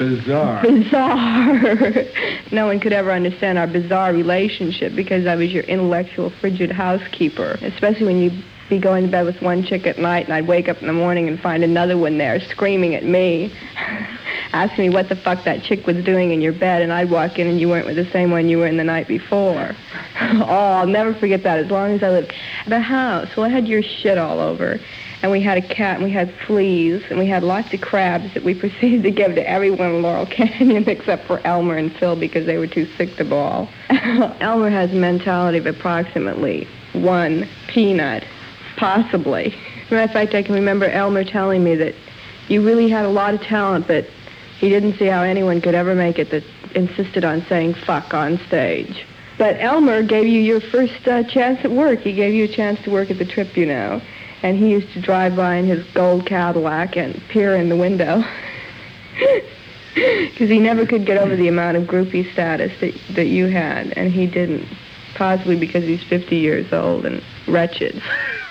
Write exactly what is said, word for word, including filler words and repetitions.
Bizarre. Bizarre. No one could ever understand our bizarre relationship because I was your intellectual, frigid housekeeper, especially when you'd be going to bed with one chick at night and I'd wake up in the morning and find another one there screaming at me, asking me what the fuck that chick was doing in your bed, and I'd walk in and you weren't with the same one you were in the night before. Oh, I'll never forget that as long as I live. The house, well, it had your shit all over. And we had a cat, and we had fleas, and we had lots of crabs that we proceeded to give to everyone in Laurel Canyon except for Elmer and Phil because they were too sick to ball. Elmer has a mentality of approximately one peanut, possibly. As a matter of fact, I can remember Elmer telling me that you really had a lot of talent, but he didn't see how anyone could ever make it that insisted on saying fuck on stage. But Elmer gave you your first uh, chance at work. He gave you a chance to work at the Trip, you know. And he used to drive by in his gold Cadillac and peer in the window. Because he never could get over the amount of groupie status that, that you had, and he didn't. Possibly because he's fifty years old and wretched.